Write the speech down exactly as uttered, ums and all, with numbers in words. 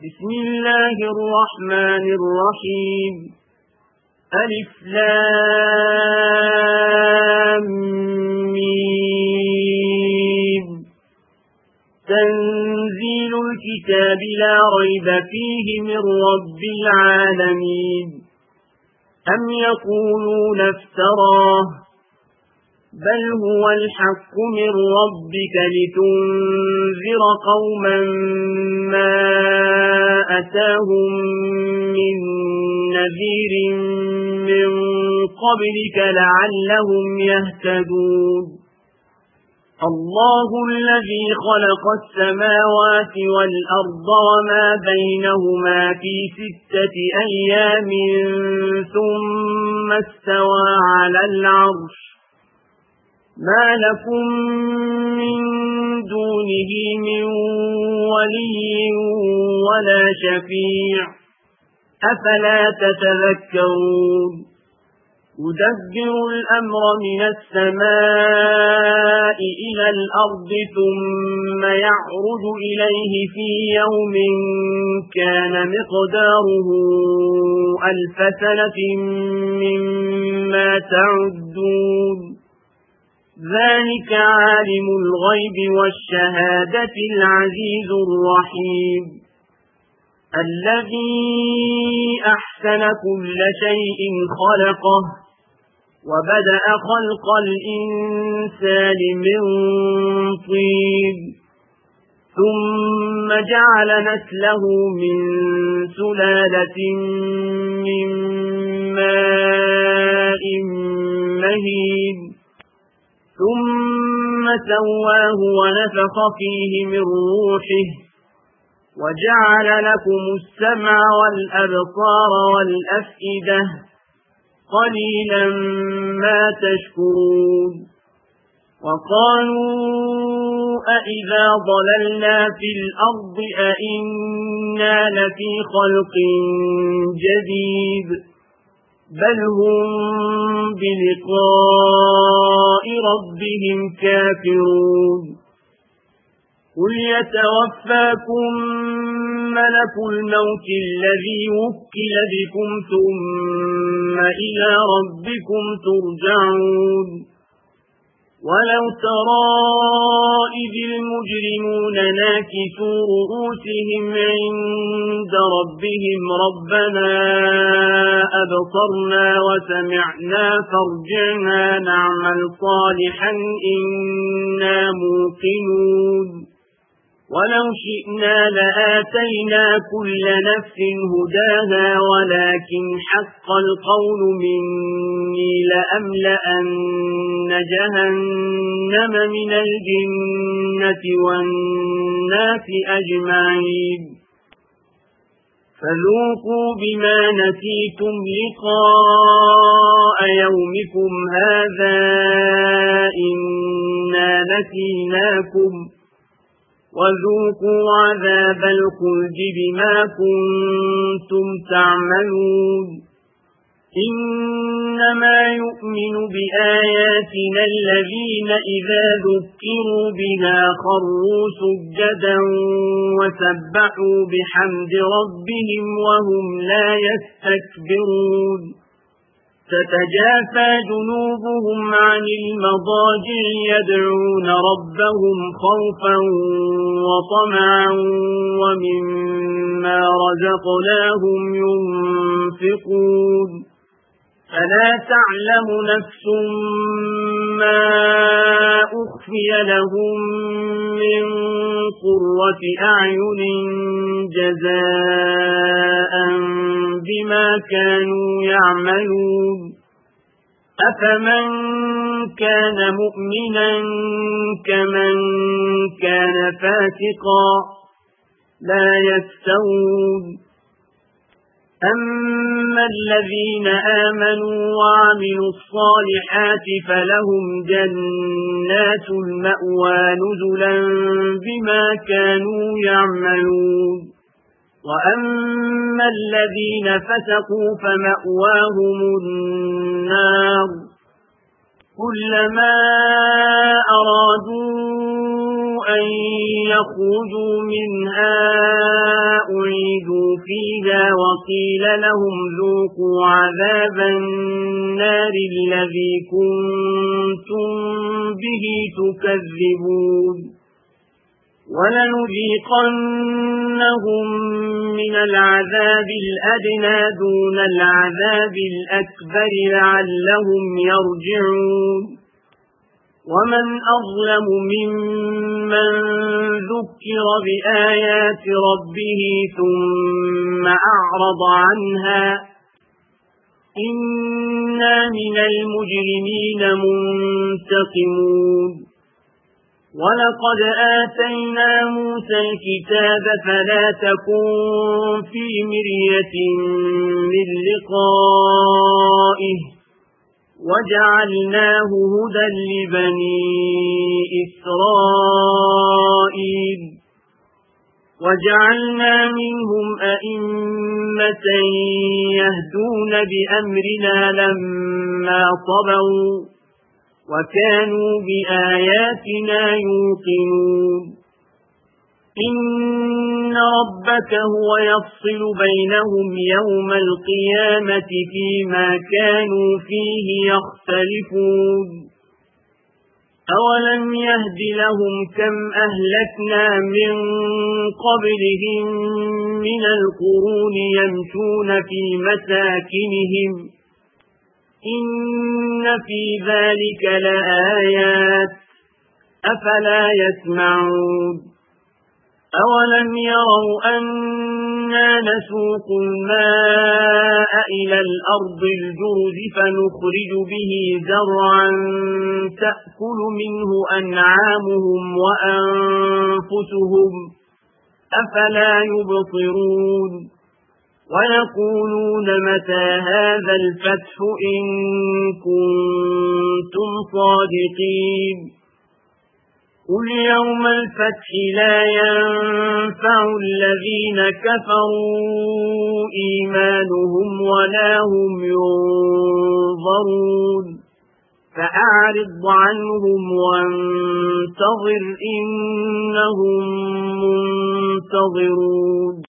بسم الله الرحمن الرحيم ألف لام ميم تنزيل الكتاب لا ريب فيه من رب العالمين أم يقولون افتراه بل هو الحق من ربك لتنذر قوما ما أتاهم من نذير من قبلك لعلهم يهتدون الله الذي خلق السماوات والأرض وما بينهما في ستة أيام ثم استوى على العرش ما لكم من دونه من ولي ولا شفيع أفلا تتذكرون يدبر الأمر من السماء إلى الأرض ثم يعرج إليه في يوم كان مقداره ألف سنة مما تعدون ذلك عالم الغيب والشهادة العزيز الرحيم الذي أحسن كل شيء خلقه وبدأ خلق الإنسان من طين ثم جعل نسله من سلالة من ماء مهين ثم سواه ونفخ فيه من روحه وجعل لكم السمع والأبصار والأفئدة قليلا ما تشكرون وقالوا أئذا ضللنا في الأرض أئنا لفي خلق جديد بل هم بلقاء ربهم كافرون قل يتوفاكم ملك الموت الذي وكل بكم ثم إلى ربكم ترجعون ولو ترى إذ المجرمون ناكسوا رؤوسهم عند ربهم ربنا أبصرنا وسمعنا فارجعنا نعمل صالحا إنا موقنون ولو شئنا لآتينا كل نفس هداها ولكن حق القول مني لأملأن جهنم من الجنة والناس أجمعين فذوقوا بما نسيتم لقاء يومكم هذا إنا نسيناكم وذوقوا عذاب الخلد بما كنتم تعملون إنما يؤمن بآياتنا الذين إذا ذكروا بها خروا سجدا وسبحوا بحمد ربهم وهم لا يستكبرون تتجافى جنوبهم عن المضاجع يدعون ربهم خوفا وطمعا ومما رزقناهم ينفقون فلا تعلم نفس ما أخفي لهم من قرة أعين جزاء بما كانوا يعملون أفمن كان مؤمنا كمن كان فاسقا لا يستوون أما الذين آمنوا وعملوا الصالحات فلهم جنات المأوى نزلا بما كانوا يعملون وأما الذين فسقوا فمأواهم النار كلما أرادوا أن يخرجوا منها أعيدوا فيها وقيل لهم ذوقوا عذاب النار الذي كنتم به تكذبون ولنذيقنهم من العذاب الأدنى دون العذاب الأكبر لعلهم يرجعون ومن أظلم ممن ذكر بآيات ربه ثم أعرض عنها إنا من المجرمين منتقمون ولقد آتينا موسى الكتاب فلا تكن في مرية من لقائه وجعلناه هدى لبني إسرائيل وجعلنا منهم أئمة يهدون بأمرنا لما صبروا وكانوا بآياتنا يوقنون إن ربك هو يفصل بينهم يوم القيامة فيما كانوا فيه يختلفون أولم يهد لهم كم أهلكنا من قبلهم من القرون يمشون في مساكنهم إن في ذلك لآيات أفلا يسمعون أولم يروا أنا نسوق الماء إلى الأرض الجرز فنخرج به زرعا تأكل منه أنعامهم وأنفسهم أفلا يبصرون ويقولون متى هذا الفتح إن كنتم صادقين قل يوم الفتح لا ينفع الذين كفروا إيمانهم ولا هم ينظرون فأعرض عنهم وانتظر إنهم منتظرون.